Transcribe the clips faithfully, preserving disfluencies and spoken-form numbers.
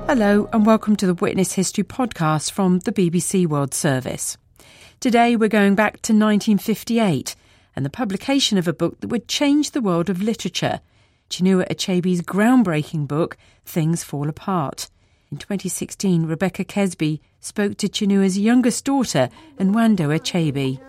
Hello and welcome to the Witness History podcast from the B B C World Service. Today we're going back to nineteen fifty-eight and the publication of a book that would change the world of literature, Chinua Achebe's groundbreaking book, Things Fall Apart. In twenty sixteen, Rebecca Kesby spoke to Chinua's youngest daughter, Nwando Achebe.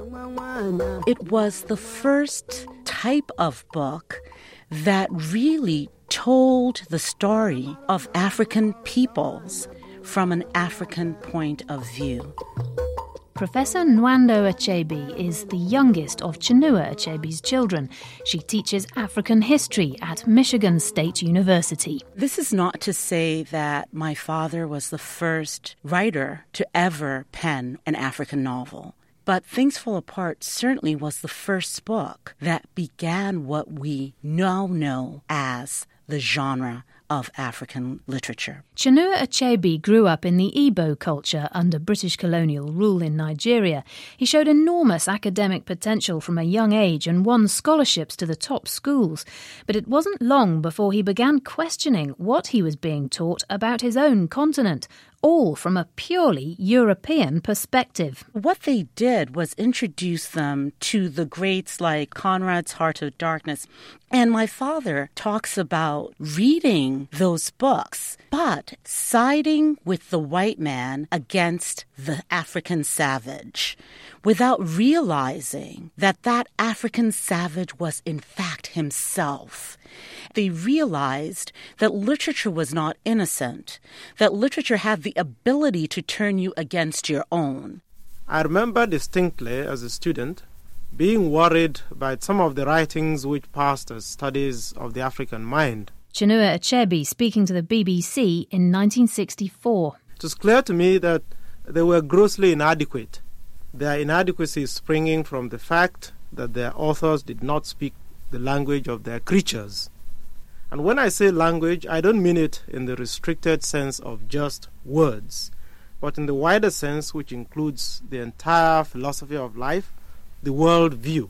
It was the first type of book that really told the story of African peoples from an African point of view. Professor Nwando Achebe is the youngest of Chinua Achebe's children. She teaches African history at Michigan State University. This is not to say that my father was the first writer to ever pen an African novel. But Things Fall Apart certainly was the first book that began what we now know as the genre of African literature. Chinua Achebe grew up in the Igbo culture under British colonial rule in Nigeria. He showed enormous academic potential from a young age and won scholarships to the top schools. But it wasn't long before he began questioning what he was being taught about his own continent, all from a purely European perspective. What they did was introduce them to the greats like Conrad's Heart of Darkness. And my father talks about reading those books, but siding with the white man against the African savage, without realizing that that African savage was in fact himself. They realized that literature was not innocent, that literature had the ability to turn you against your own. I remember distinctly as a student being worried by some of the writings which passed as studies of the African mind. Chinua Achebe speaking to the B B C in nineteen sixty-four. It was clear to me that they were grossly inadequate. Their inadequacy is springing from the fact that their authors did not speak the language of their creatures. And when I say language, I don't mean it in the restricted sense of just words, but in the wider sense which includes the entire philosophy of life, the world view.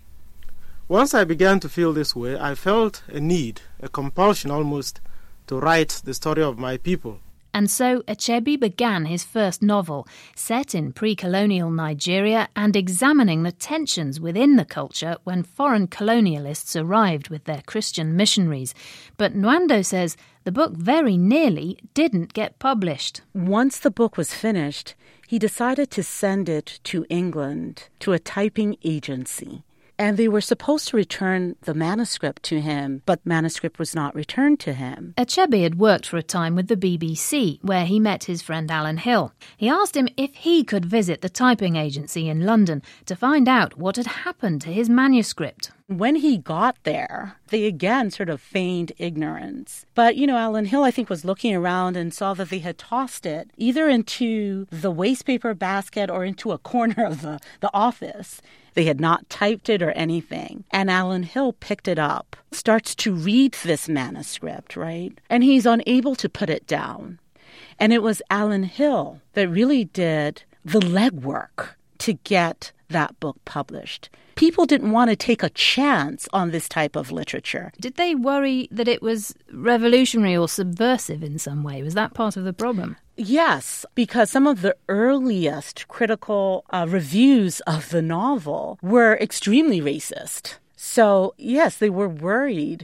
Once I began to feel this way, I felt a need, a compulsion almost, to write the story of my people. And so Achebe began his first novel, set in pre-colonial Nigeria and examining the tensions within the culture when foreign colonialists arrived with their Christian missionaries. But Nwando says the book very nearly didn't get published. Once the book was finished, he decided to send it to England, to a typing agency. And they were supposed to return the manuscript to him, but manuscript was not returned to him. Achebe had worked for a time with the B B C, where he met his friend Alan Hill. He asked him if he could visit the typing agency in London to find out what had happened to his manuscript. When he got there, they again sort of feigned ignorance. But, you know, Alan Hill, I think, was looking around and saw that they had tossed it either into the wastepaper basket or into a corner of the, the office. They had not typed it or anything. And Alan Hill picked it up, starts to read this manuscript, right? And he's unable to put it down. And it was Alan Hill that really did the legwork to get that book published. People didn't want to take a chance on this type of literature. Did they worry that it was revolutionary or subversive in some way? Was that part of the problem? Yes, because some of the earliest critical uh, reviews of the novel were extremely racist. So, yes, they were worried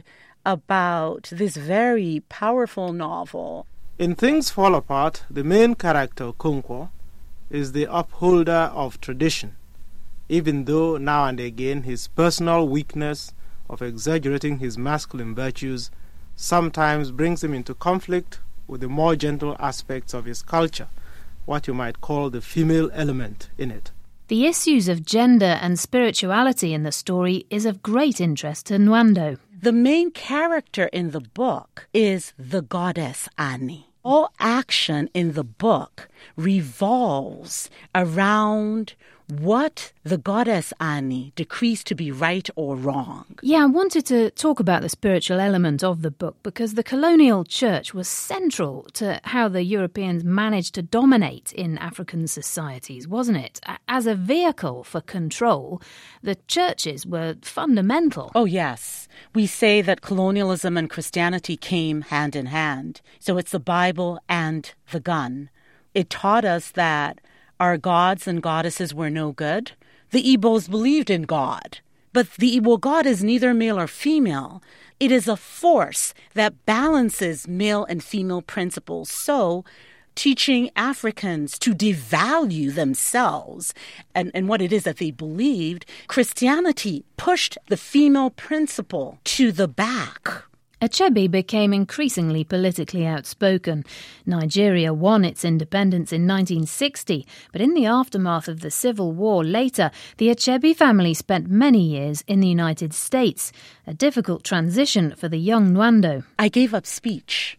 about this very powerful novel. In Things Fall Apart, the main character, Okonkwo, is the upholder of tradition, even though now and again his personal weakness of exaggerating his masculine virtues sometimes brings him into conflict with the more gentle aspects of his culture, what you might call the female element in it. The issues of gender and spirituality in the story is of great interest to Nwando. The main character in the book is the goddess Ani. All action in the book revolves around what the goddess Ani decrees to be right or wrong. Yeah, I wanted to talk about the spiritual element of the book because the colonial church was central to how the Europeans managed to dominate in African societies, wasn't it? As a vehicle for control, the churches were fundamental. Oh, yes. We say that colonialism and Christianity came hand in hand. So it's the Bible and the gun. It taught us that our gods and goddesses were no good. The Igbos believed in God. But the Igbo God is neither male or female. It is a force that balances male and female principles. So teaching Africans to devalue themselves and, and what it is that they believed, Christianity pushed the female principle to the back. Achebe became increasingly politically outspoken. Nigeria won its independence in nineteen sixty, but in the aftermath of the Civil War later, the Achebe family spent many years in the United States, a difficult transition for the young Nwando. I gave up speech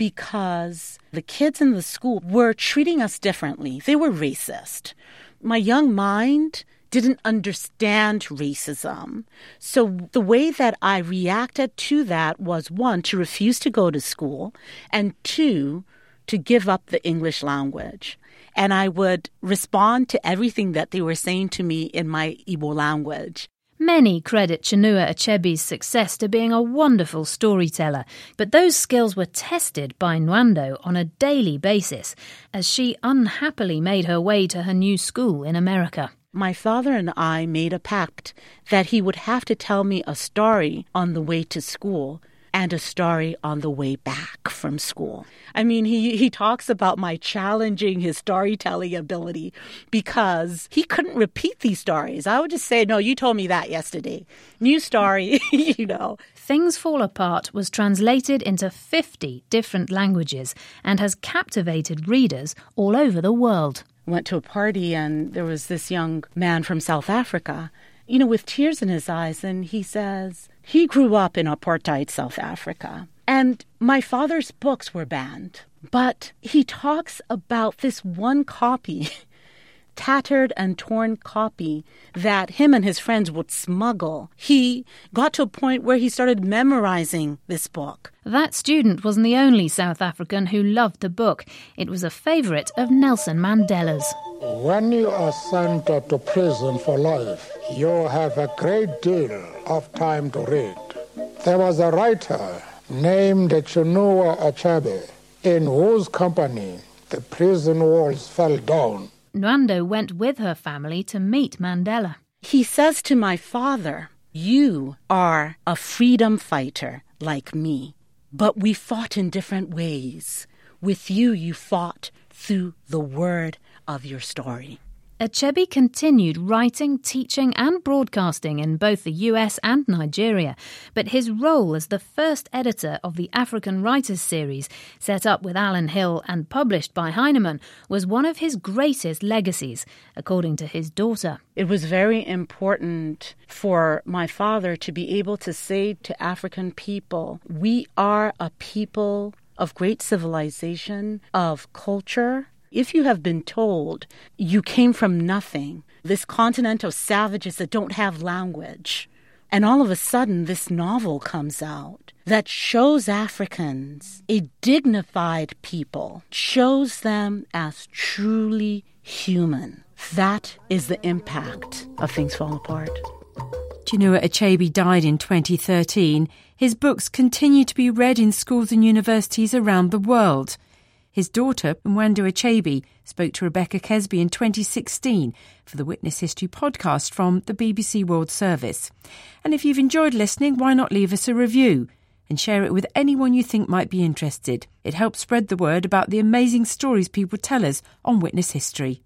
because the kids in the school were treating us differently. They were racist. My young mind didn't understand racism. So the way that I reacted to that was, one, to refuse to go to school, and two, to give up the English language. And I would respond to everything that they were saying to me in my Igbo language. Many credit Chinua Achebe's success to being a wonderful storyteller, but those skills were tested by Nwando on a daily basis as she unhappily made her way to her new school in America. My father and I made a pact that he would have to tell me a story on the way to school and a story on the way back from school. I mean, he, he talks about my challenging his storytelling ability because he couldn't repeat these stories. I would just say, no, you told me that yesterday. New story, you know. Things Fall Apart was translated into fifty different languages and has captivated readers all over the world. Went to a party and there was this young man from South Africa, you know, with tears in his eyes. And he says he grew up in apartheid South Africa. And my father's books were banned. But he talks about this one copy, tattered and torn copy that him and his friends would smuggle. He got to a point where he started memorizing this book. That student wasn't the only South African who loved the book. It was a favourite of Nelson Mandela's. When you are sent to prison for life, you have a great deal of time to read. There was a writer named Chinua Achebe, in whose company the prison walls fell down. Nwando went with her family to meet Mandela. He says to my father, you are a freedom fighter like me, but we fought in different ways. With you, you fought through the word of your story. Achebe continued writing, teaching and broadcasting in both the U S and Nigeria, but his role as the first editor of the African Writers series, set up with Alan Hill and published by Heinemann, was one of his greatest legacies, according to his daughter. It was very important for my father to be able to say to African people, we are a people of great civilization, of culture. If you have been told you came from nothing, this continent of savages that don't have language, and all of a sudden this novel comes out that shows Africans a dignified people, shows them as truly human. That is the impact of Things Fall Apart. Chinua Achebe died in twenty thirteen. His books continue to be read in schools and universities around the world. His daughter, Nwando Achebe, spoke to Rebecca Kesby in twenty sixteen for the Witness History podcast from the B B C World Service. And if you've enjoyed listening, why not leave us a review and share it with anyone you think might be interested. It helps spread the word about the amazing stories people tell us on Witness History.